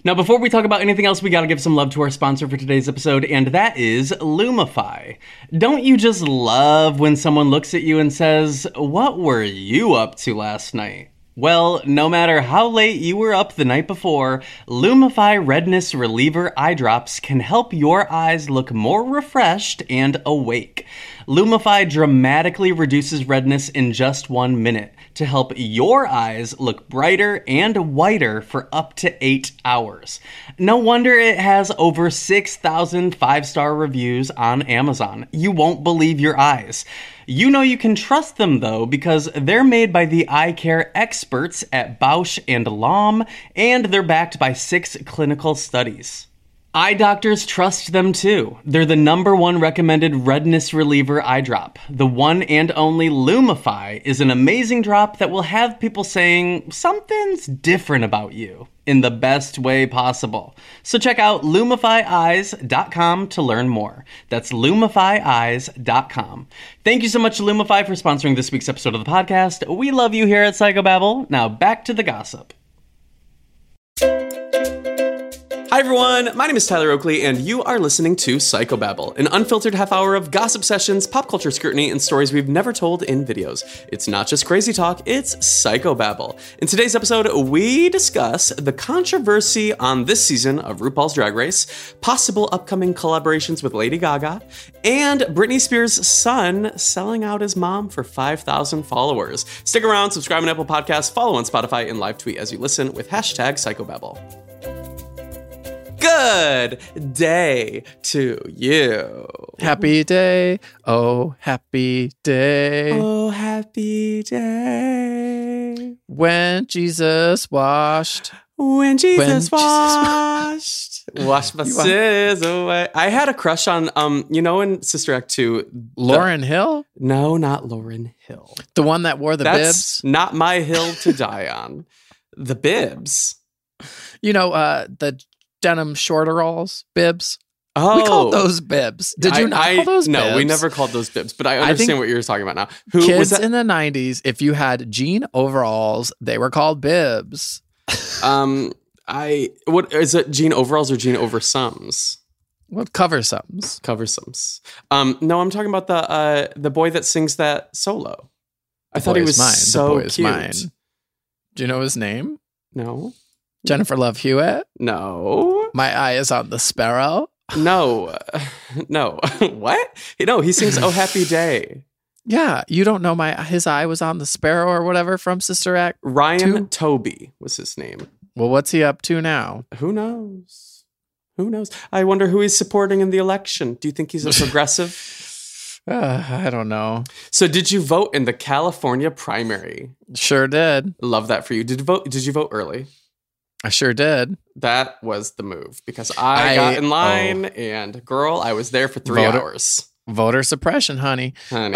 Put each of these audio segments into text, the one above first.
Now, before we talk about anything else, we gotta give some love to our sponsor for today's episode, and that is Lumify. Don't you just love when someone looks at you and says, "What were you up to last night?" Well, no matter how late you were up the night before, Lumify Redness Reliever Eye Drops can help your eyes look more refreshed and awake. Lumify dramatically reduces redness in just 1 minute to help your eyes look brighter and whiter for up to 8 hours. No wonder it has over 6,000 5-star reviews on Amazon. You won't believe your eyes. You know you can trust them, though, because they're made by the eye care experts at Bausch & Lomb, and they're backed by 6 clinical studies. Eye doctors trust them, too. They're the #1 recommended redness reliever eye drop. The one and only Lumify is an amazing drop that will have people saying something's different about you in the best way possible. So check out LumifyEyes.com to learn more. That's LumifyEyes.com. Thank you so much to Lumify for sponsoring this week's episode of the podcast. We love you here at Psychobabble. Now back to the gossip. Hi everyone, my name is Tyler Oakley, and you are listening to Psychobabble, an unfiltered half hour of gossip sessions, pop culture scrutiny, and stories we've never told in videos. It's not just crazy talk, it's Psychobabble. In today's episode, we discuss the controversy on this season of RuPaul's Drag Race, possible upcoming collaborations with Lady Gaga, and Britney Spears' son selling out his mom for 5,000 followers. Stick around, subscribe on Apple Podcasts, follow on Spotify, and live tweet as you listen with #Psychobabble. Good day to you. Happy day. Oh, happy day. Oh, happy day. When Jesus washed. Washed my sins away. I had a crush on, in Sister Act 2. Lauryn Hill? No, not Lauryn Hill. The one that wore the That's bibs? not my hill to die on. The bibs. The denim shorteralls, bibs. Oh, we called those bibs. Did you not call those bibs? No, we never called those bibs, but I understand what you're talking about now. Who kids was that? In the 90s, if you had jean overalls, they were called bibs. What is it, jean overalls or jean oversums? What coversums? Coversums. No, I'm talking about the boy that sings that solo. I thought he was so cute. Mine. Do you know his name? No. Jennifer Love Hewitt? No. My Eye is on the Sparrow? No. No. What? No, he sings Oh Happy Day. Yeah, you don't know his eye was on the sparrow or whatever from Sister Act. Ryan Toby was his name. Well, what's he up to now? Who knows? Who knows? I wonder who he's supporting in the election. Do you think he's a progressive? I don't know. So did you vote in the California primary? Sure did. Love that for you. Did you vote early? I sure did. That was the move because I got in line and girl, I was there for 3 hours. Voter suppression, honey.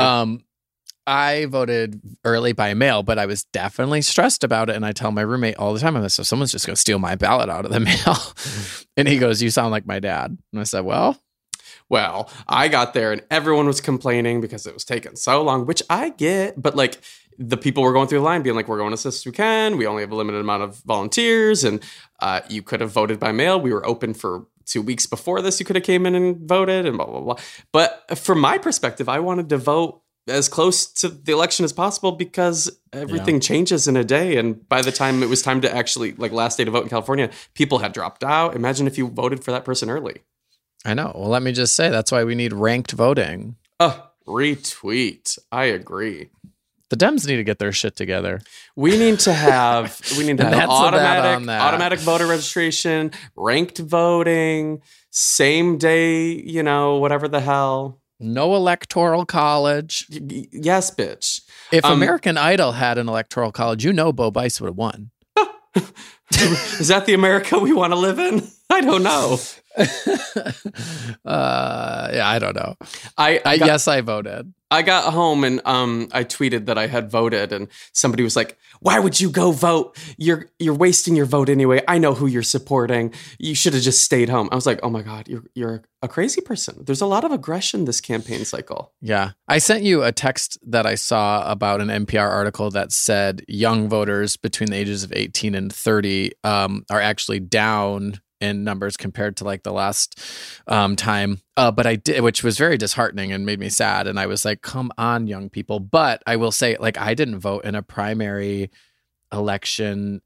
I voted early by mail, but I was definitely stressed about it. And I tell my roommate all the time, I'm like, so someone's just going to steal my ballot out of the mail. And he goes, you sound like my dad. And I said, well, I got there and everyone was complaining because it was taking so long, which I get, but like the people were going through the line being like, we're going as fast as we can. We only have a limited amount of volunteers and you could have voted by mail. We were open for 2 weeks before this. You could have came in and voted and blah, blah, blah. But from my perspective, I wanted to vote as close to the election as possible because everything changes in a day. And by the time it was time to actually last day to vote in California, people had dropped out. Imagine if you voted for that person early. I know. Well, let me just say, that's why we need ranked voting. Retweet. I agree. The Dems need to get their shit together. We need to have automatic voter registration, ranked voting, same day, whatever the hell. No electoral college. Yes, bitch. If American Idol had an electoral college, Bo Bice would have won. Is that the America we want to live in? I don't know. Yeah, I don't know. Yes, I voted. I got home and I tweeted that I had voted, and somebody was like, "Why would you go vote? You're wasting your vote anyway. I know who you're supporting. You should have just stayed home." I was like, "Oh my God, you're a crazy person." There's a lot of aggression this campaign cycle. Yeah. I sent you a text that I saw about an NPR article that said young voters between the ages of 18 and 30 are actually down in numbers compared to like the last time. But I did, which was very disheartening and made me sad. And I was like, come on, young people. But I will say, like, I didn't vote in a primary election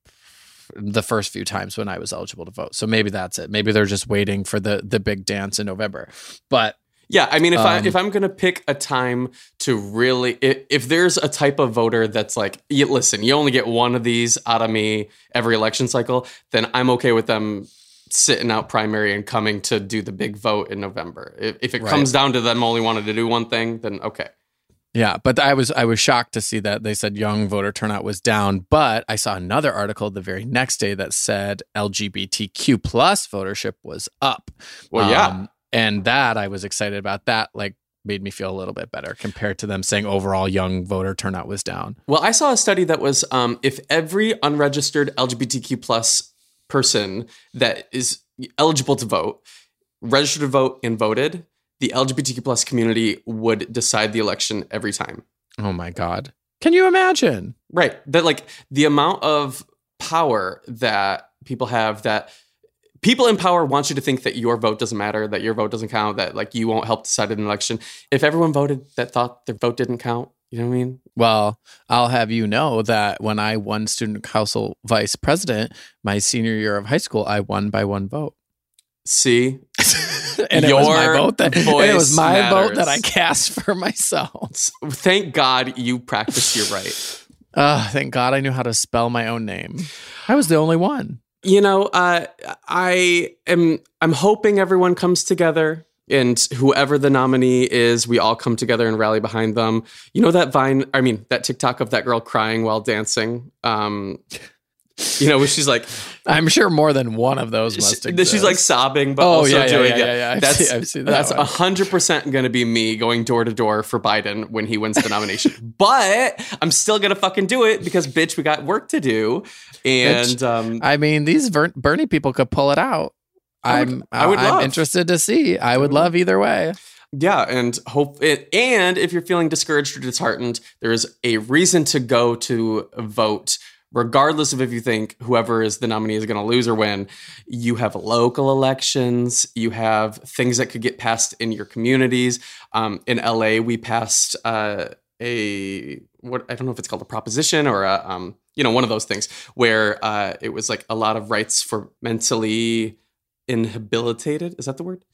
the first few times when I was eligible to vote. So maybe that's it. Maybe they're just waiting for the big dance in November. But yeah, I mean, if I'm going to pick a time to really, if there's a type of voter that's like, listen, you only get one of these out of me every election cycle, then I'm okay with them sitting out primary and coming to do the big vote in November. If it comes down to them only wanting to do one thing, then okay. Yeah, but I was shocked to see that they said young voter turnout was down. But I saw another article the very next day that said LGBTQ plus votership was up. Well, yeah. And that I was excited about. That like made me feel a little bit better compared to them saying overall young voter turnout was down. Well, I saw a study that was if every unregistered LGBTQ plus person that is eligible to vote, registered to vote and voted, the LGBTQ plus community would decide the election every time. Oh my God. Can you imagine? Right. That like the amount of power that people have, that people in power want you to think that your vote doesn't matter, that your vote doesn't count, that like you won't help decide an election. If everyone voted that thought their vote didn't count, you know what I mean? Well, I'll have you know that when I won student council vice president, my senior year of high school, I won by one vote. See? And it was my vote that vote that I cast for myself. Thank God you practiced your right. Thank God I knew how to spell my own name. I was the only one. You know, I'm hoping everyone comes together, and whoever the nominee is, we all come together and rally behind them. You know that TikTok of that girl crying while dancing. You know, where she's like, I'm sure more than one of those must exist. She's like sobbing, but also doing it. Yeah. I've seen that. That's 100% going to be me going door to door for Biden when he wins the nomination. But I'm still going to fucking do it because, bitch, we got work to do. And I mean, these Bernie people could pull it out. I'm interested to see. I would love either way. Yeah, and and if you're feeling discouraged or disheartened, there's a reason to go to vote. Regardless of if you think whoever is the nominee is going to lose or win, you have local elections. You have things that could get passed in your communities. In LA, we passed I don't know if it's called a proposition or one of those things where it was like a lot of rights for mentally inhabilitated. Is that the word?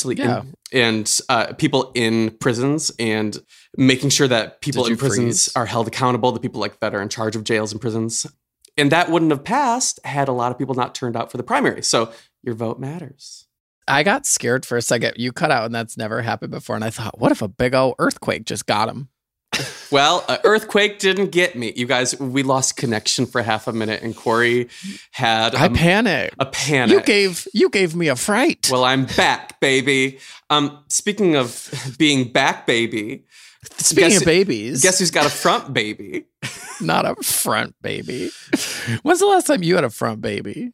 And people in prisons, and making sure that people in prisons are held accountable, the people like that are in charge of jails and prisons. And that wouldn't have passed had a lot of people not turned out for the primary. So your vote matters. I got scared for a second. You cut out, and that's never happened before. And I thought, what if a big old earthquake just got him? Well, an earthquake didn't get me. You guys, we lost connection for half a minute, and Corey had I panicked. A panic. You gave me a fright. Well, I'm back, baby. Speaking of being back, baby. Speaking of babies, guess who's got a front baby? Not a front baby. When's the last time you had a front baby?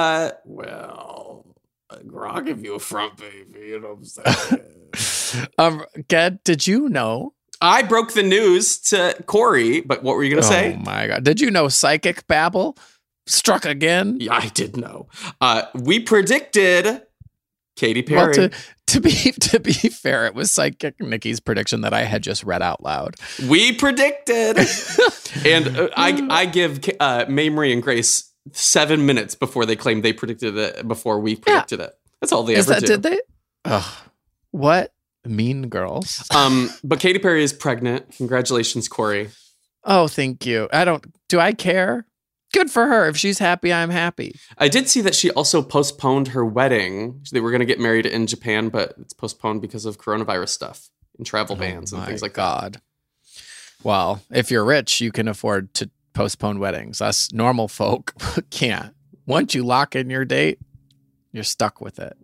Well, I'll give you a front baby. You know what I'm saying? Ged, did you know? I broke the news to Corey, but what were you going to say? Oh my God. Did you know Psychic Babble struck again? Yeah, I did know. We predicted Katy Perry. Well, to be fair, it was Psychic Nikki's prediction that I had just read out loud. We predicted. And I give Mamrie and Grace 7 minutes before they claim they predicted it before we predicted it. That's all they ever do. Did they? Ugh. What? Mean girls. But Katy Perry is pregnant. Congratulations, Corey. Oh, thank you. Do I care? Good for her. If she's happy, I'm happy. I did see that she also postponed her wedding. They were going to get married in Japan, but it's postponed because of coronavirus stuff and travel bans and things like that. Well, if you're rich, you can afford to postpone weddings. Us normal folk can't. Once you lock in your date, you're stuck with it.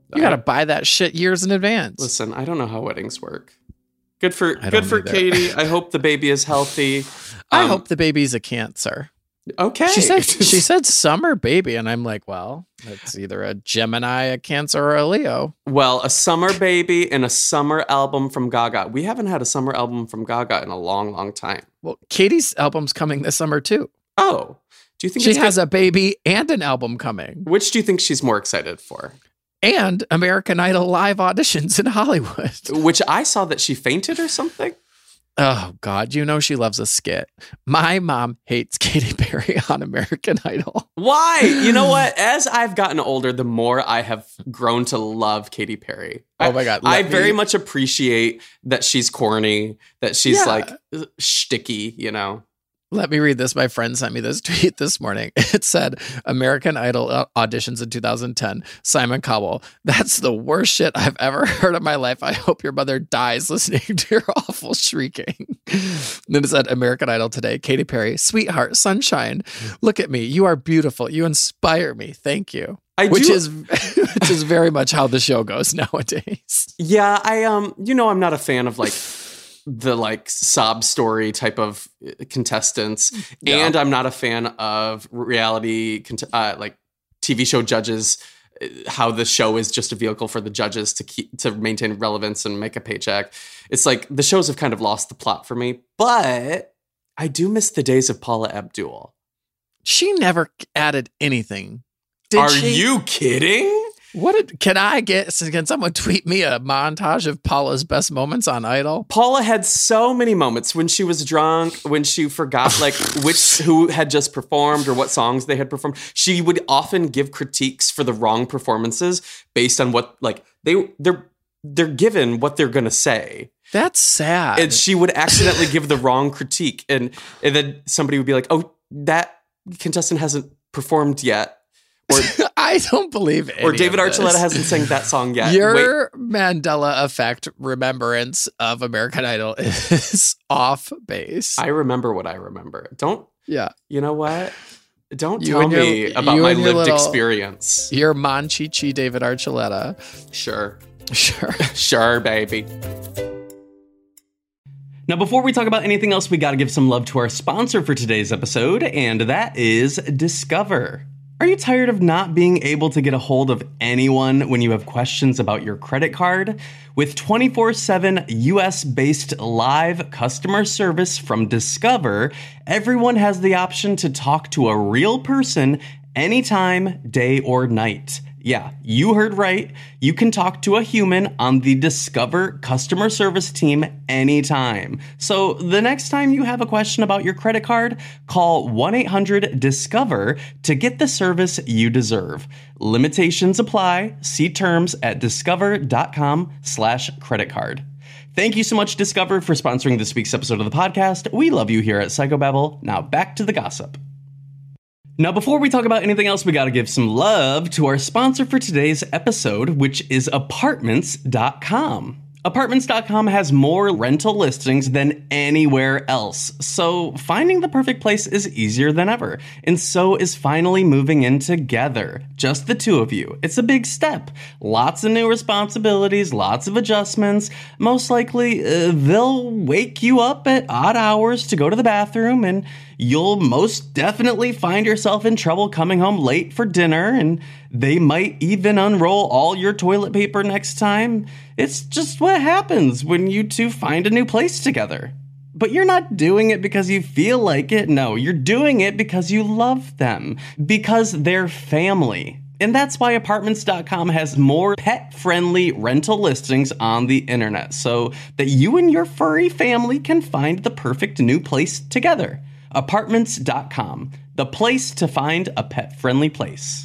You got to buy that shit years in advance. Listen, I don't know how weddings work. Good for Katie. I hope the baby is healthy. I hope the baby's a Cancer. Okay. She said summer baby, and I'm like, well, it's either a Gemini, a Cancer, or a Leo. Well, a summer baby and a summer album from Gaga. We haven't had a summer album from Gaga in a long, long time. Well, Katie's album's coming this summer too. Oh, do you think she has a baby and an album coming? Which do you think she's more excited for? And American Idol live auditions in Hollywood. Which I saw that she fainted or something. Oh, God. You know she loves a skit. My mom hates Katy Perry on American Idol. Why? You know what? As I've gotten older, the more I have grown to love Katy Perry. Oh, my God. I very much appreciate that she's corny, that she's like shticky, you know? Let me read this. My friend sent me this tweet this morning. It said, American Idol auditions in 2010, Simon Cowell. That's the worst shit I've ever heard in my life. I hope your mother dies listening to your awful shrieking. Then it said, American Idol today, Katy Perry, sweetheart, sunshine. Look at me. You are beautiful. You inspire me. Thank you. Which is very much how the show goes nowadays. Yeah, I'm not a fan of the sob story type of contestants, and I'm not a fan of reality TV show judges. How the show is just a vehicle for the judges to maintain relevance and make a paycheck. It's like the shows have kind of lost the plot for me, but I do miss the days of Paula Abdul. She never added anything. Are you kidding? Can someone tweet me a montage of Paula's best moments on Idol? Paula had so many moments when she was drunk, when she forgot who had just performed or what songs they had performed. She would often give critiques for the wrong performances based on what they're given what they're gonna say. That's sad. And she would accidentally give the wrong critique, and then somebody would be like, "Oh, that contestant hasn't performed yet." Or I don't believe it. Or David Archuleta hasn't sang that song yet. Your Mandela effect remembrance of American Idol is off base. I remember what I remember. You know what? Don't tell me about my lived experience. Your Monchichi David Archuleta. Sure. Sure, baby. Now, before we talk about anything else, we got to give some love to our sponsor for today's episode, and that is Discover. Are you tired of not being able to get a hold of anyone when you have questions about your credit card? With 24/7 US-based live customer service from Discover, everyone has the option to talk to a real person anytime, day or night. Yeah, you heard right. You can talk to a human on the Discover customer service team anytime. So the next time you have a question about your credit card, call 1-800-DISCOVER to get the service you deserve. Limitations apply. See terms at discover.com/creditcard. Thank you so much, Discover, for sponsoring this week's episode of the podcast. We love you here at Psychobabble. Now back to the gossip. Now, before we talk about anything else, we got to give some love to our sponsor for today's episode, which is Apartments.com. Apartments.com has more rental listings than anywhere else, so finding the perfect place is easier than ever, and so is finally moving in together, just the two of you. It's a big step. Lots of new responsibilities, lots of adjustments. Most likely, they'll wake you up at odd hours to go to the bathroom, and you'll most definitely find yourself in trouble coming home late for dinner, and they might even unroll all your toilet paper next time. It's just what happens when you two find a new place together. But you're not doing it because you feel like it. No, you're doing it because you love them, because they're family. And that's why Apartments.com has more pet-friendly rental listings on the internet, so that you and your furry family can find the perfect new place together. Apartments.com, the place to find a pet-friendly place.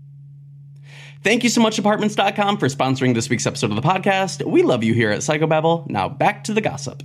Thank you so much, Apartments.com, for sponsoring this week's episode of the podcast. We love you here at Psychobabble. Now back to the gossip.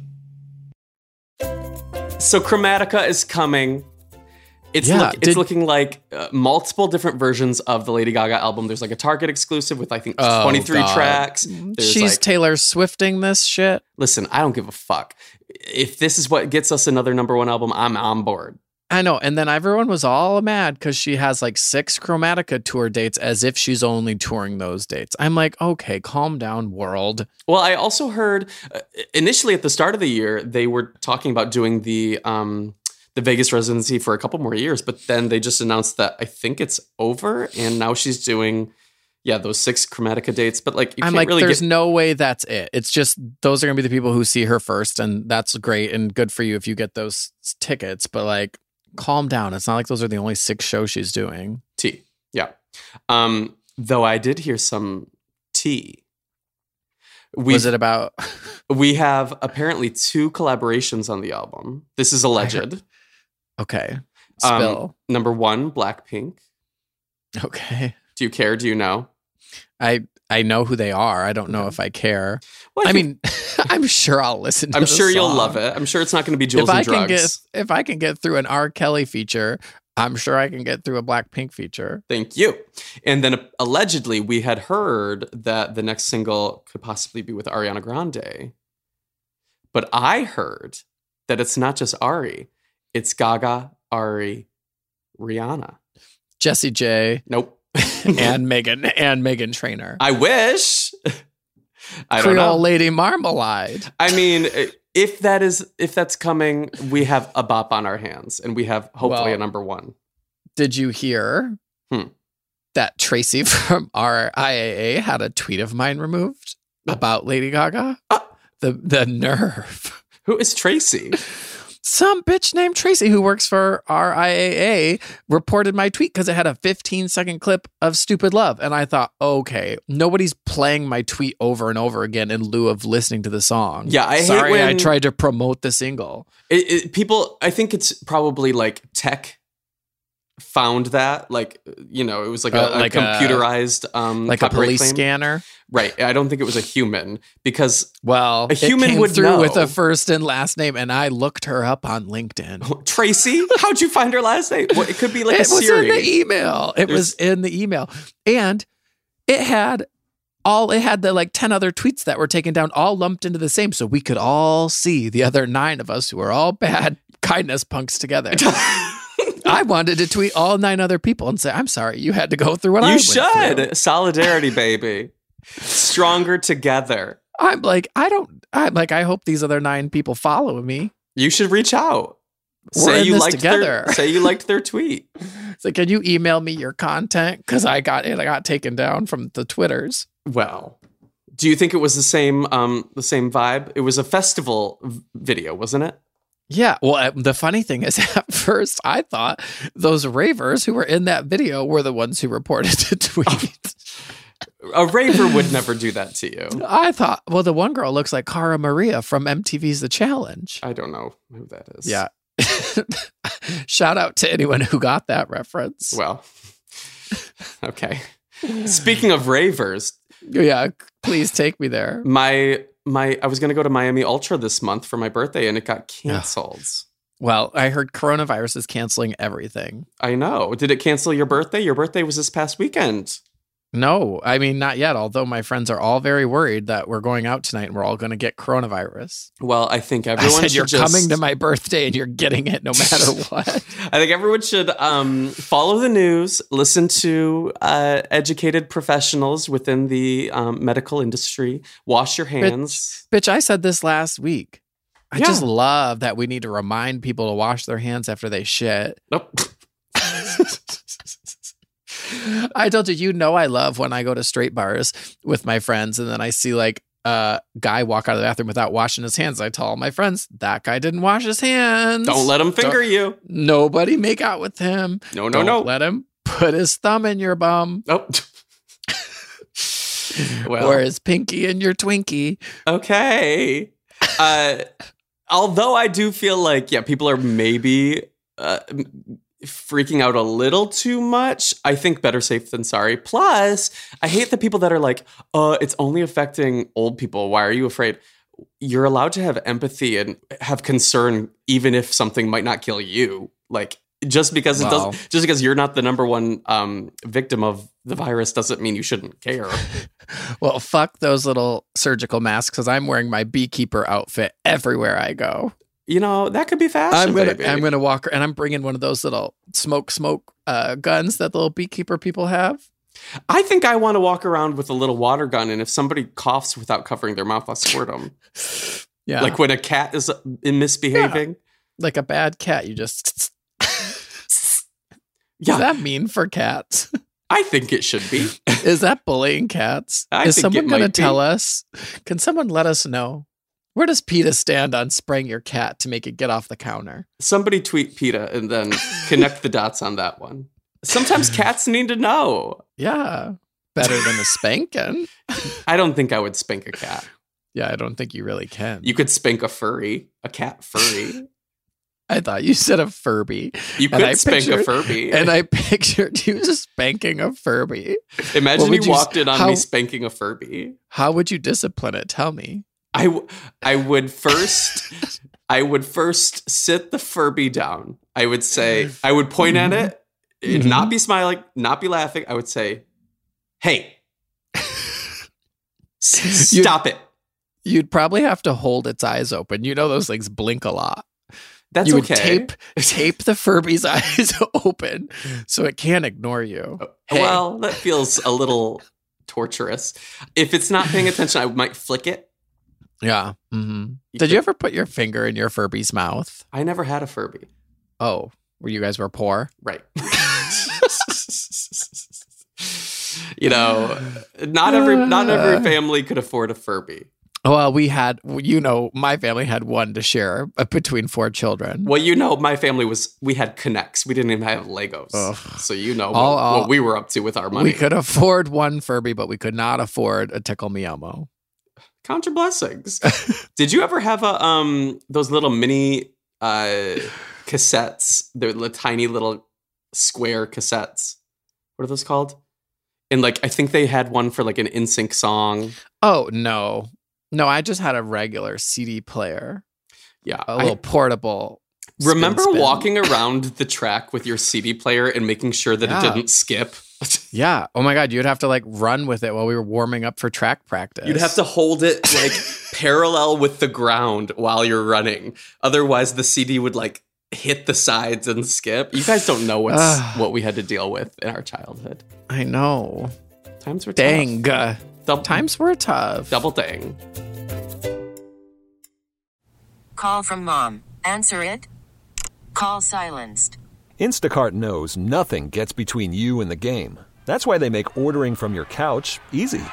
So Chromatica is coming. It's looking like multiple different versions of the Lady Gaga album. There's like a Target exclusive with, I think, 23 tracks. She's Taylor Swifting this shit. Listen, I don't give a fuck. If this is what gets us another number one album, I'm on board. I know. And then everyone was all mad because she has like 6 Chromatica tour dates as if she's only touring those dates. I'm like, okay, calm down, world. Well, I also heard initially at the start of the year, they were talking about doing the Vegas residency for a couple more years, but then they just announced that I think it's over, and now she's doing those 6 Chromatica dates. But like, you I'm can't like, really there's no way that's it. It's just those are gonna be the people who see her first, and that's great and good for you if you get those tickets. But like, calm down. It's not like those are the only 6 shows she's doing. Yeah. Though I did hear some tea. Was it about? We have apparently 2 collaborations on the album. This is alleged. Okay. Spill. Number 1, Blackpink. Okay. Do you care? Do you know? I know who they are. I don't know if I care. Well, I mean, I'm sure I'll listen to I'm the sure you'll song. love it. I'm sure it's not going to be Jewels and Drugs. If I can get through an R. Kelly feature, I'm sure I can get through a Blackpink feature. Thank you. And then allegedly, we had heard that the next single could possibly be with Ariana Grande. But I heard that it's not just Ari. It's Gaga, Ari, Rihanna. Jessie J. Nope. and Meghan Trainor. I wish. I don't Creole know. Lady Marmalade. I mean, if that's coming, we have a bop on our hands, and we have hopefully a number 1. Did you hear that Tracy from our IAA had a tweet of mine removed about Lady Gaga? The nerve. Who is Tracy? Some bitch named Tracy who works for our IAA reported my tweet because it had a 15-second clip of Stupid Love. And I thought, okay, nobody's playing my tweet over and over again in lieu of listening to the song. Yeah, I Sorry, hate when I tried to promote the single. People, I think it's probably like tech found that, like, you know, it was like a computerized like a police claim. scanner. Right. I don't think it was a human, because a human it came would through know. with a first and last name, and I looked her up on LinkedIn. Tracy? How'd you find her last name? Well, it could be like a Siri. It was in the email. It was in the email, and it had the like 10 other tweets that were taken down, all lumped into the same, so we could all see the other 9 of us who are all bad kindness punks together. I wanted to tweet all 9 other people and say, I'm sorry, you had to go through what I went through. You should. Solidarity, baby. Stronger together. I hope these other 9 people follow me. You should reach out. Say you liked their tweet. It's like, can you email me your content? Because I got taken down from the Twitters. Well, do you think it was the same vibe? It was a festival video, wasn't it? Yeah. Well, the funny thing is, at first, I thought those ravers who were in that video were the ones who reported the tweet. A raver would never do that to you. I thought, well, the one girl looks like Cara Maria from MTV's The Challenge. I don't know who that is. Yeah. Shout out to anyone who got that reference. Well, okay. Speaking of ravers. Yeah, please take me there. I was going to go to Miami Ultra this month for my birthday, and it got canceled. Well, I heard coronavirus is canceling everything. I know. Did it cancel your birthday? Your birthday was this past weekend. No, I mean, not yet, although my friends are all very worried that we're going out tonight and we're all going to get coronavirus. Well, I think everyone you're coming to my birthday and you're getting it no matter what. I think everyone should follow the news, listen to educated professionals within the medical industry, wash your hands. Bitch, I said this last week. I just love that we need to remind people to wash their hands after they shit. Nope. I told you, I love when I go to straight bars with my friends and then I see like a guy walk out of the bathroom without washing his hands. I tell all my friends, that guy didn't wash his hands. Don't let him finger you. Nobody make out with him. No. Don't let him put his thumb in your bum. Oh. Well, or his pinky in your Twinkie. Okay. Although I do feel like, people are maybe freaking out a little too much. I think better safe than sorry. Plus, I hate the people that are like, it's only affecting old people. Why are you afraid? You're allowed to have empathy and have concern, even if something might not kill you. Like, just because just because you're not the number one victim of the virus doesn't mean you shouldn't care. Well, fuck those little surgical masks, because I'm wearing my beekeeper outfit everywhere I go. that could be fashion, baby. I'm gonna walk, and I'm bringing one of those little smoke guns that the little beekeeper people have. I think I want to walk around with a little water gun, and if somebody coughs without covering their mouth, I'll squirt them. Yeah, like when a cat is misbehaving, like a bad cat, you just. Yeah. Does that mean for cats? I think it should be. Is that bullying cats? Is someone going to tell us? Can someone let us know? Where does PETA stand on spraying your cat to make it get off the counter? Somebody tweet PETA and then connect the dots on that one. Sometimes cats need to know. Yeah. Better than a spanking. I don't think I would spank a cat. Yeah, I don't think you really can. You could spank a cat furry. I thought you said a Furby. You could spank a Furby. And I pictured you spanking a Furby. Imagine you walked in on me spanking a Furby. How would you discipline it? Tell me. I would first sit the Furby down. I would point at it, not be smiling, not be laughing. I would say, hey, stop it. You'd probably have to hold its eyes open. Those things blink a lot. That's you would okay. tape the Furby's eyes open so it can't ignore you. Hey. Well, that feels a little torturous. If it's not paying attention, I might flick it. Yeah. Mm-hmm. Did you ever put your finger in your Furby's mouth? I never had a Furby. Oh, you guys were poor? Right. Not every family could afford a Furby. Well, we had, my family had one to share between 4 children. Well, my family we had Connects. We didn't even have Legos. Ugh. So what we were up to with our money. We could afford one Furby, but we could not afford a Tickle Me Elmo. Count your blessings. Did you ever have those little mini cassettes? They're the tiny little square cassettes. What are those called? And I think they had one for an NSYNC song. Oh, no. No, I just had a regular CD player. Yeah. A little portable. Remember walking around the track with your CD player and making sure that it didn't skip? Yeah. Oh my God. You'd have to run with it while we were warming up for track practice. You'd have to hold it parallel with the ground while you're running. Otherwise the CD would hit the sides and skip. You guys don't know what we had to deal with in our childhood. I know. Times were tough. Dang. Times were tough. Double dang. Call from mom. Answer it. Call silenced. Instacart knows nothing gets between you and the game. That's why they make ordering from your couch easy.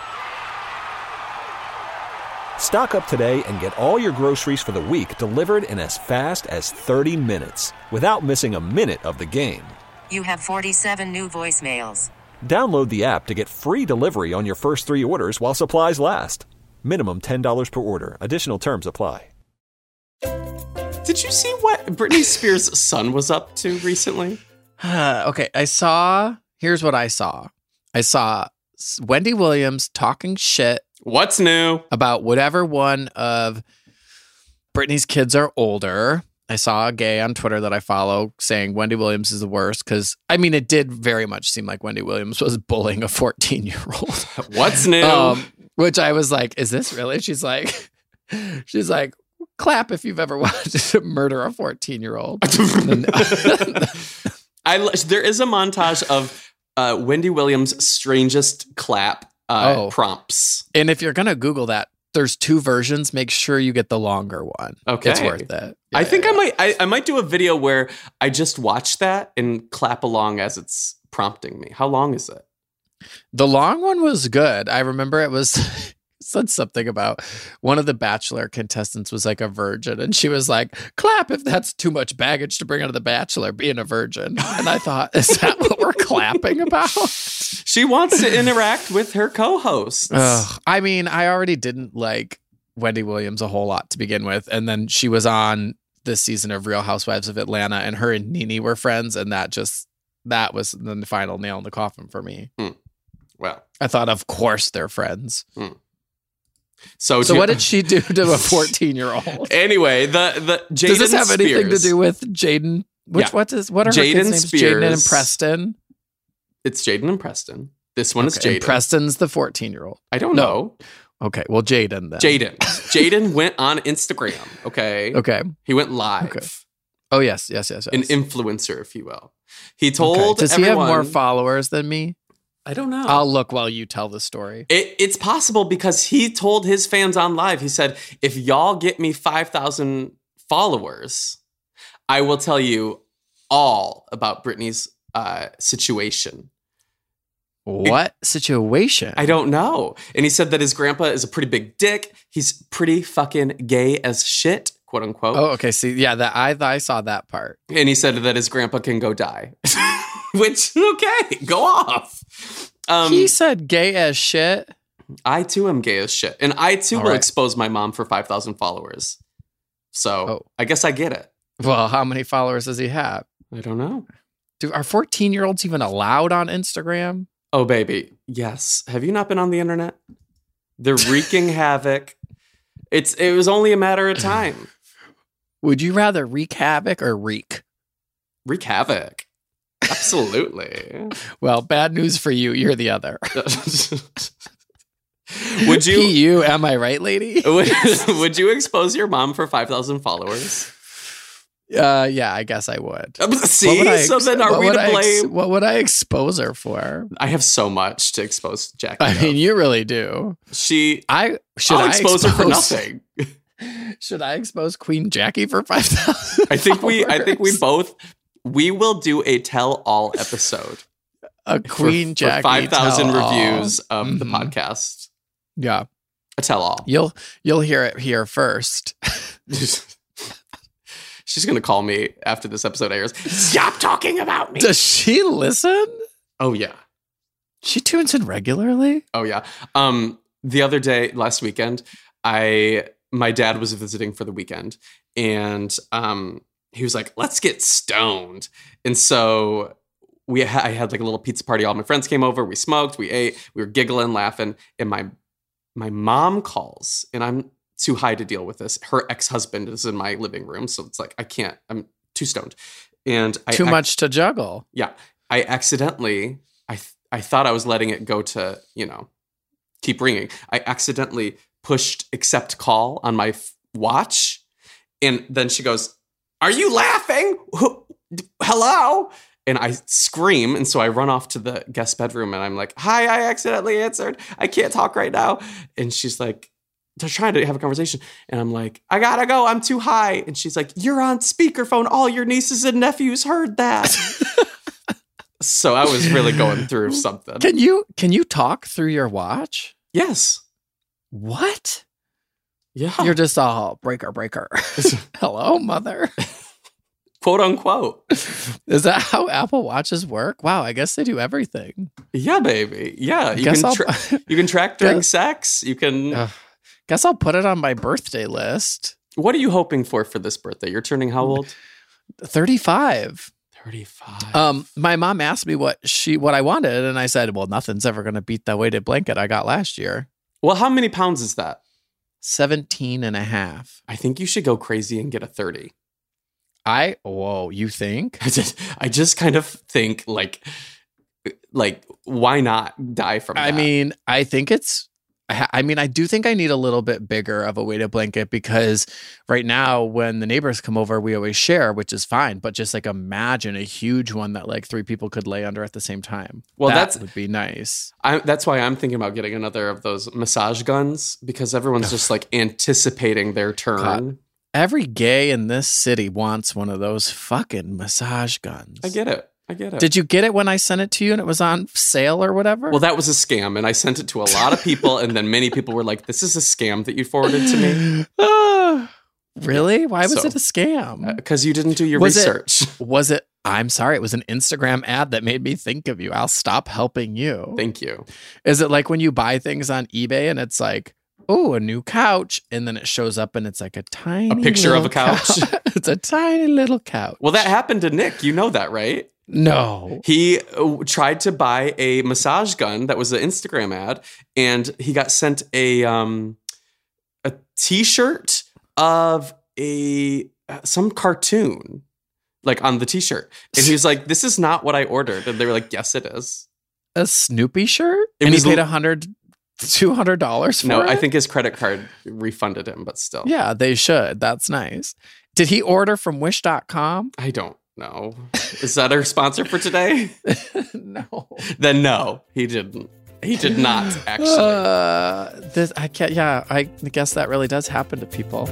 Stock up today and get all your groceries for the week delivered in as fast as 30 minutes without missing a minute of the game. You have 47 new voicemails. Download the app to get free delivery on your first 3 orders while supplies last. Minimum $10 per order. Additional terms apply. Did you see what Britney Spears' son was up to recently? Okay, here's what I saw. I saw Wendy Williams talking shit. What's new? About whatever one of Britney's kids are older. I saw a gay on Twitter that I follow saying Wendy Williams is the worst because, it did very much seem like Wendy Williams was bullying a 14-year-old. What's new? Which I was like, is this really? She's like, clap if you've ever wanted to murder a 14-year-old. There is a montage of Wendy Williams' strangest clap prompts. And if you're going to Google that, there's 2 versions. Make sure you get the longer one. Okay. It's worth it. Yeah, I think I might do a video where I just watch that and clap along as it's prompting me. How long is it? The long one was good. I remember it was said something about one of the Bachelor contestants was like a virgin, and she was like, clap if that's too much baggage to bring out of the Bachelor, being a virgin. And I thought, is that what we're clapping about? She wants to interact with her co-hosts. I already didn't like Wendy Williams a whole lot to begin with, and then she was on this season of Real Housewives of Atlanta, and her and Nene were friends, and that was the final nail in the coffin for me. Well, I thought, of course they're friends. So what did she do to a 14-year-old? Anyway, the Jaden Does this have Spears. anything to do with Jaden? What are her kids' names? Jaden and Preston? It's Jaden and Preston. This one is Jaden. And Preston's the 14-year-old. I don't know. Okay. Well, Jaden then. Jaden went on Instagram. Okay. Okay. He went live. Okay. Oh, yes. Yes. An influencer, if you will. He told Does everyone, he have more followers than me? I don't know. I'll look while you tell the story. It's possible because he told his fans on live, he said, if y'all get me 5,000 followers, I will tell you all about Britney's situation. What situation? I don't know. And he said that his grandpa is a pretty big dick. He's pretty fucking gay as shit, quote unquote. Oh, okay. See, yeah, I saw that part. And he said that his grandpa can go die. Which, okay, go off. He said gay as shit. I too am gay as shit. And I too will expose my mom for 5,000 followers. So I guess I get it. Well, how many followers does he have? I don't know. Are 14-year-olds even allowed on Instagram? Oh, baby. Yes. Have you not been on the internet? They're wreaking havoc. It was only a matter of time. Would you rather wreak havoc or reek? Wreak havoc. Absolutely. Well, bad news for you. You're the other. Would you? PU, am I right, lady? Would you expose your mom for 5,000 followers? Yeah, I guess I would. See? So then are we to blame? What would I expose her for? I have so much to expose Jackie. I mean, you really do. I'll expose her for nothing. Should I expose Queen Jackie for 5,000? I think we will do a tell-all episode. A Queen Jackie 5,000 reviews of the podcast. Yeah. A tell-all. You'll hear it here first. She's going to call me after this episode airs. Stop talking about me. Does she listen? Oh, yeah. She tunes in regularly? Oh, yeah. The other day, last weekend, my dad was visiting for the weekend, and he was like, let's get stoned. And so I had like a little pizza party. All my friends came over. We smoked. We ate. We were giggling, laughing. And my mom calls, and I'm too high to deal with this. Her ex-husband is in my living room, so it's like I can't. I'm too stoned, and too much to juggle. Yeah, I accidentally. I thought I was letting it go to keep ringing. I accidentally pushed accept call on my watch, and then she goes, "Are you laughing? Hello?" And I scream, and so I run off to the guest bedroom, and I'm like, "Hi, I accidentally answered. I can't talk right now." And she's like, they're trying to have a conversation. And I'm like, I gotta go. I'm too high. And she's like, you're on speakerphone. All your nieces and nephews heard that. So I was really going through something. Can you talk through your watch? Yes. What? Yeah. You're just all breaker. Hello, mother. Quote unquote. Is that how Apple Watches work? Wow, I guess they do everything. Yeah, baby. Yeah. You can track during sex. You can... Guess I'll put it on my birthday list. What are you hoping for this birthday? You're turning how old? 35. 35. My mom asked me what I wanted, and I said, well, nothing's ever going to beat that weighted blanket I got last year. Well, how many pounds is that? 17 and a half. I think you should go crazy and get a 30. You think? I just kind of think like why not die from that? I mean, I do think I need a little bit bigger of a weighted blanket because right now when the neighbors come over, we always share, which is fine. But just like imagine a huge one that like 3 people could lay under at the same time. Well, that would be nice. That's why I'm thinking about getting another of those massage guns because everyone's just like anticipating their turn. Every gay in this city wants one of those fucking massage guns. I get it. Did you get it when I sent it to you and it was on sale or whatever? Well, that was a scam, and I sent it to a lot of people, and then many people were like, this is a scam that you forwarded to me. Really? Why was it a scam? Because you didn't do your research. I'm sorry, it was an Instagram ad that made me think of you. I'll stop helping you. Thank you. Is it like when you buy things on eBay and it's like, oh, a new couch, and then it shows up and it's like a picture of a couch? It's a tiny little couch. Well, that happened to Nick. You know that, right? No. He tried to buy a massage gun that was an Instagram ad, and he got sent a T-shirt of some cartoon, like on the T-shirt. And he was like, this is not what I ordered. And they were like, yes, it is. A Snoopy shirt? And he paid $100 $200 for No, it? I think his credit card refunded him, but still. Yeah, they should. That's nice. Did he order from Wish.com? I don't know. Is that our sponsor for today? No. Then no, he didn't. He did not, actually. I guess that really does happen to people.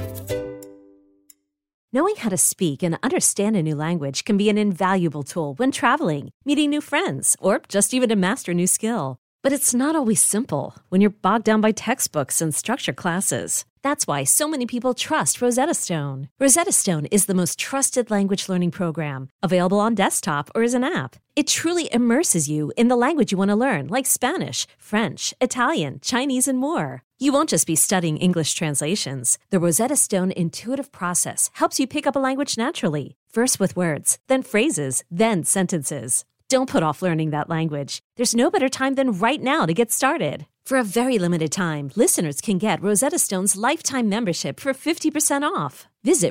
Knowing how to speak and understand a new language can be an invaluable tool when traveling, meeting new friends, or just even to master a new skill. But it's not always simple when you're bogged down by textbooks and structured classes. That's why so many people trust Rosetta Stone. Rosetta Stone is the most trusted language learning program, available on desktop or as an app. It truly immerses you in the language you want to learn, like Spanish, French, Italian, Chinese, and more. You won't just be studying English translations. The Rosetta Stone intuitive process helps you pick up a language naturally, first with words, then phrases, then sentences. Don't put off learning that language. There's no better time than right now to get started. For a very limited time, listeners can get Rosetta Stone's lifetime membership for 50% off. Visit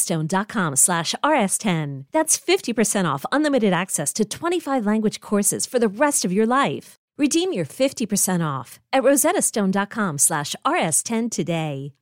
rosettastone.com/rs10. That's 50% off unlimited access to 25 language courses for the rest of your life. Redeem your 50% off at rosettastone.com/rs10 today.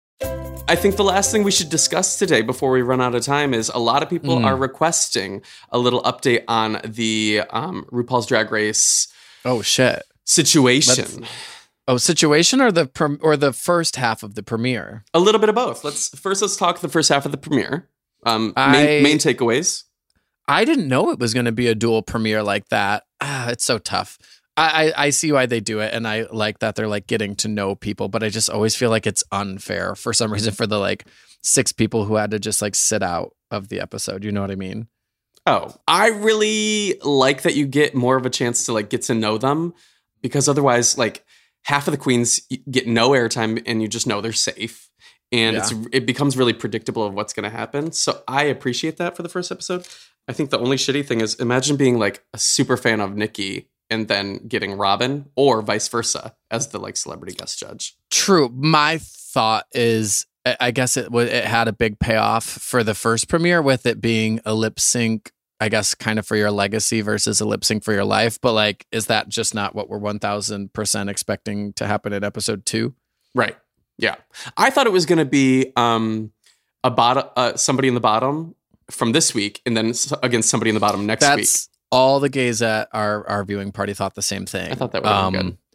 I think the last thing we should discuss today before we run out of time is a lot of people are requesting a little update on the RuPaul's Drag Race Oh, shit. situation. Situation or the first half of the premiere? A little bit of both. Let's talk the first half of the premiere. Main takeaways. I didn't know it was going to be a dual premiere like that. It's so tough. I see why they do it, and I like that they're like getting to know people, but I just always feel like it's unfair for some reason for the like 6 people who had to just like sit out of the episode. You know what I mean? Oh, I really like that you get more of a chance to like get to know them, because otherwise like half of the queens get no airtime and you just know they're safe. And it becomes really predictable of what's going to happen. So I appreciate that for the first episode. I think the only shitty thing is imagine being like a super fan of Nikki and then getting Robin, or vice versa as the like celebrity guest judge. True. My thought is, I guess it had a big payoff for the first premiere with it being a lip sync, I guess, kind of for your legacy versus a lip sync for your life. But like, is that just not what we're 1000% expecting to happen in episode 2? Right. Yeah. I thought it was going to be somebody in the bottom from this week, and then against somebody in the bottom next week. All the gays at our viewing party thought the same thing. I thought that would have been good.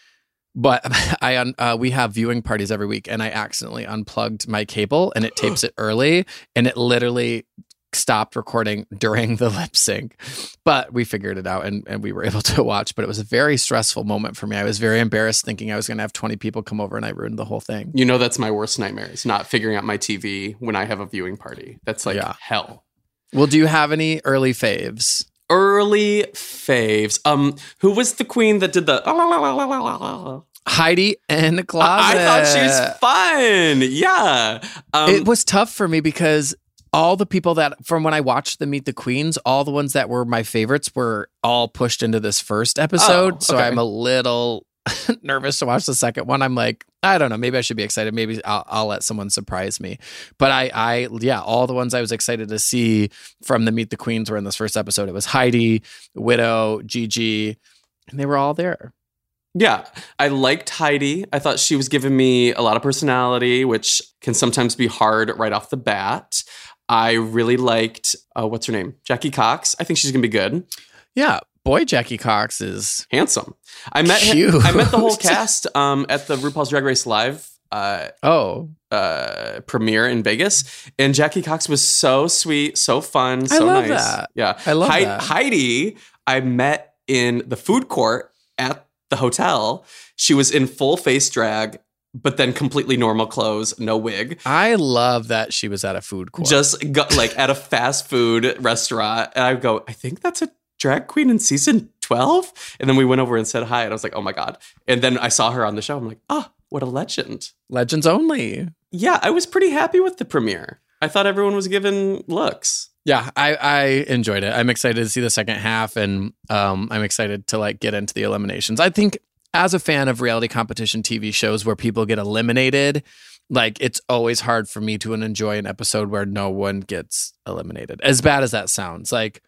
But we have viewing parties every week, and I accidentally unplugged my cable, and it tapes it early, and it literally stopped recording during the lip sync. But we figured it out, and we were able to watch. But it was a very stressful moment for me. I was very embarrassed thinking I was going to have 20 people come over, and I ruined the whole thing. You know, that's my worst nightmare, is not figuring out my TV when I have a viewing party. That's like hell. Well, do you have any early faves? Early faves. Who was the queen that did the Heidi in the closet? I thought she was fun. Yeah. It was tough for me because all the people that, from when I watched the Meet the Queens, all the ones that were my favorites were all pushed into this first episode. So I'm a little nervous to watch the second one. I'm like, I don't know. Maybe I should be excited. Maybe I'll let someone surprise me. But all the ones I was excited to see from the Meet the Queens were in this first episode. It was Heidi, Widow, Gigi, and they were all there. Yeah, I liked Heidi. I thought she was giving me a lot of personality, which can sometimes be hard right off the bat. I really liked, what's her name? Jackie Cox. I think she's going to be good. Yeah. Boy, Jackie Cox is handsome. I met the whole cast at the RuPaul's Drag Race Live premiere in Vegas, and Jackie Cox was so sweet, so fun, so nice. That. Yeah, I love that. Heidi, I met in the food court at the hotel. She was in full face drag, but then completely normal clothes, no wig. I love that she was at a food court, just like at a fast food restaurant, and I go, I think that's a drag queen in season 12. And then we went over and said hi, and I was like, oh my God. And then I saw her on the show. I'm like, what a legend. Legends only. Yeah, I was pretty happy with the premiere. I thought everyone was given looks. Yeah, I enjoyed it. I'm excited to see the second half, and I'm excited to like get into the eliminations. I think as a fan of reality competition TV shows where people get eliminated, like it's always hard for me to enjoy an episode where no one gets eliminated. As bad as that sounds, like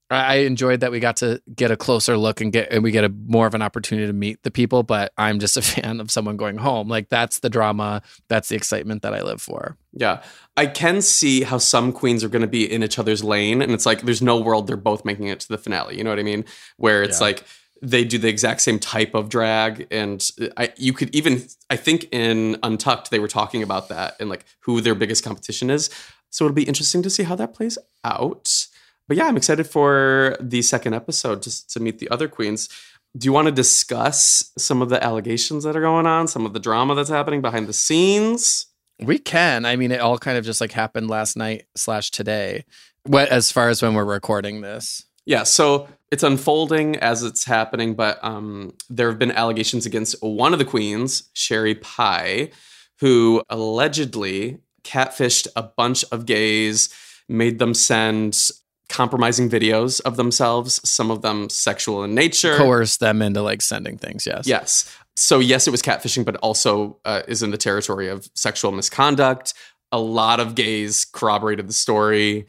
I enjoyed that we got to get a closer look and we get more of an opportunity to meet the people, but I'm just a fan of someone going home. Like, that's the drama. That's the excitement that I live for. Yeah. I can see how some queens are going to be in each other's lane. And it's like, there's no world they're both making it to the finale. You know what I mean? Where it's like, they do the exact same type of drag. And you could even, I think in Untucked, they were talking about that and like who their biggest competition is. So it'll be interesting to see how that plays out. But yeah, I'm excited for the second episode just to meet the other queens. Do you want to discuss some of the allegations that are going on, some of the drama that's happening behind the scenes? We can. I mean, it all kind of just like happened last night / today, as far as when we're recording this. Yeah, so it's unfolding as it's happening, but there have been allegations against one of the queens, Sherry Pie, who allegedly catfished a bunch of gays, made them send compromising videos of themselves, some of them sexual in nature. Coerce them into like sending things, yes. Yes. So yes, it was catfishing, but also is in the territory of sexual misconduct. A lot of gays corroborated the story.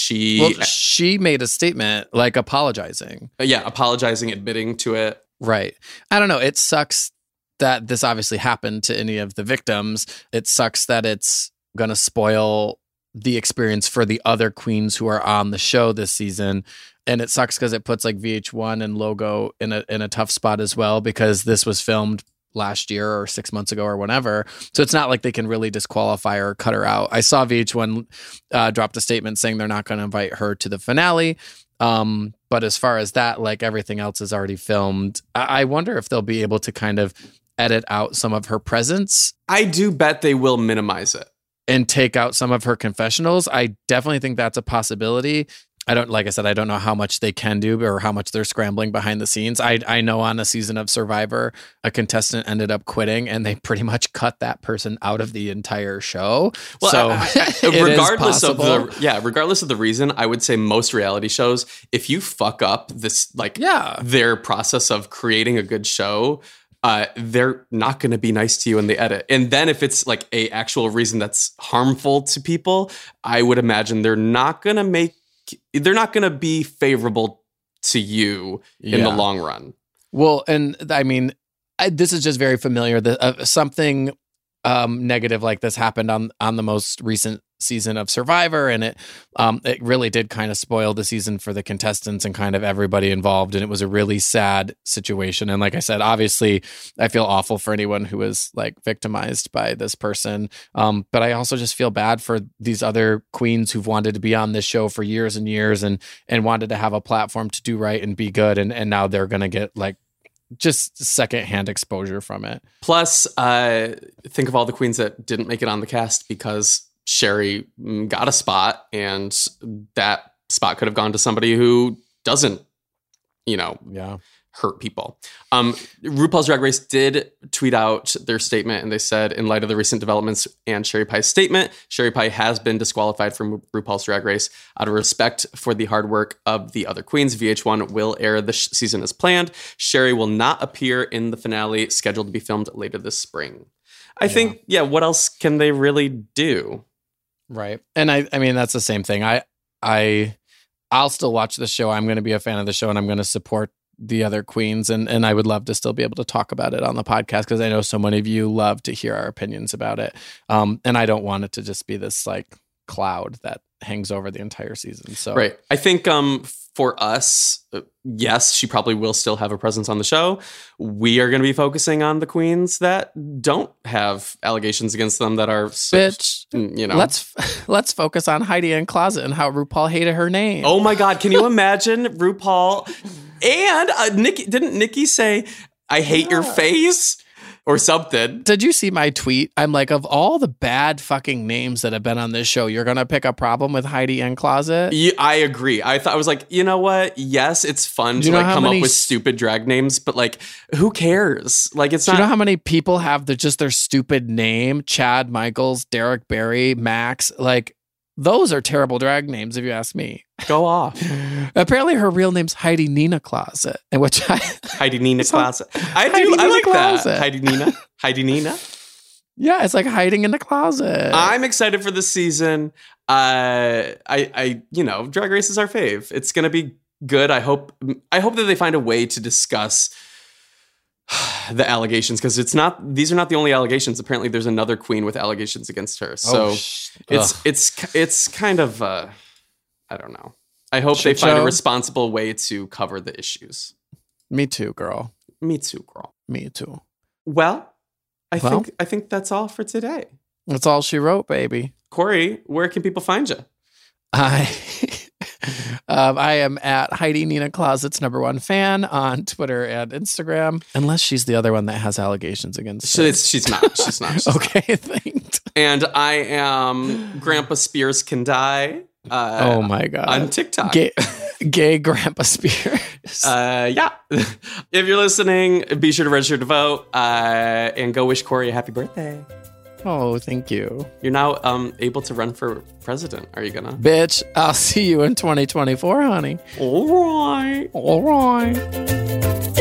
She made a statement like apologizing. Apologizing, admitting to it. Right. I don't know. It sucks that this obviously happened to any of the victims. It sucks that it's going to spoil the experience for the other queens who are on the show this season. And it sucks because it puts like VH1 and Logo in a tough spot as well, because this was filmed last year or 6 months ago or whenever. So it's not like they can really disqualify her or cut her out. I saw VH1 dropped a statement saying they're not going to invite her to the finale. But as far as that, like everything else is already filmed. I wonder if they'll be able to kind of edit out some of her presence. I do bet they will minimize it. And take out some of her confessionals. I definitely think that's a possibility. Like I said, I don't know how much they can do or how much they're scrambling behind the scenes. I know on a season of Survivor, a contestant ended up quitting and they pretty much cut that person out of the entire show. Well, so regardless of the reason, I would say most reality shows, if you fuck up this, their process of creating a good show, they're not going to be nice to you in the edit. And then if it's like a actual reason that's harmful to people, I would imagine they're not going to be favorable to you in the long run. Well, and I mean, this is just very familiar. Something negative like this happened on the most recent season of Survivor, and it really did kind of spoil the season for the contestants and kind of everybody involved, and it was a really sad situation. And like I said, obviously I feel awful for anyone who was like victimized by this person, but I also just feel bad for these other queens who've wanted to be on this show for years and years and wanted to have a platform to do right and be good, and now they're gonna get like just secondhand exposure from it. Plus, think of all the queens that didn't make it on the cast because Sherry got a spot, and that spot could have gone to somebody who doesn't, hurt people. RuPaul's Drag Race did tweet out their statement, and they said, in light of the recent developments and Sherry Pie's statement, Sherry Pie has been disqualified from RuPaul's Drag Race. Out of respect for the hard work of the other queens, VH1 will air the season as planned. Sherry will not appear in the finale, scheduled to be filmed later this spring. I think, what else can they really do? Right. And I mean, that's the same thing. I'll still watch the show. I'm going to be a fan of the show, and I'm going to support the other queens. And I would love to still be able to talk about it on the podcast, because I know so many of you love to hear our opinions about it. And I don't want it to just be this like cloud that hangs over the entire season. So, right. I think for us, yes, she probably will still have a presence on the show. We are going to be focusing on the queens that don't have allegations against them that are, Let's focus on Heidi N Closet and how RuPaul hated her name. Oh my God. Can you imagine RuPaul and Nikki? Didn't Nikki say, "I hate your face"? Or something. Did you see my tweet? I'm like, of all the bad fucking names that have been on this show, you're going to pick a problem with Heidi N Closet? Yeah, I agree. I was like, you know what? Yes, it's fun to like come up with stupid drag names, but like, who cares? Like, it's not. Do you know how many people have just their stupid name? Chad Michaels, Derek Barry, Max. Like, those are terrible drag names, if you ask me. Go off. Apparently, her real name's Heidi Nina Closet, Heidi Nina Closet. I like Closet. That. Heidi Nina. Yeah, it's like hiding in the closet. I'm excited for this season. Drag Race is our fave. It's gonna be good. I hope that they find a way to discuss the allegations, because these are not the only allegations. Apparently there's another queen with allegations against her. So it's kind of I don't know. I hope they find a responsible way to cover the issues. Me too, girl. Me too, girl. Me too. Well, I think that's all for today. That's all she wrote, baby. Corey, where can people find you? I am at Heidi Nina Closet's #1 fan on Twitter and Instagram, unless she's the other one that has allegations against her. She's not. She's not. Okay, thanks. And I am Grandpa Spears Can Die. Oh my God. On TikTok. Gay Grandpa Spears. Yeah. If you're listening, be sure to register to vote and go wish Corey a happy birthday. Oh, thank you. You're now able to run for president. Are you gonna? Bitch, I'll see you in 2024, honey. All right. All right.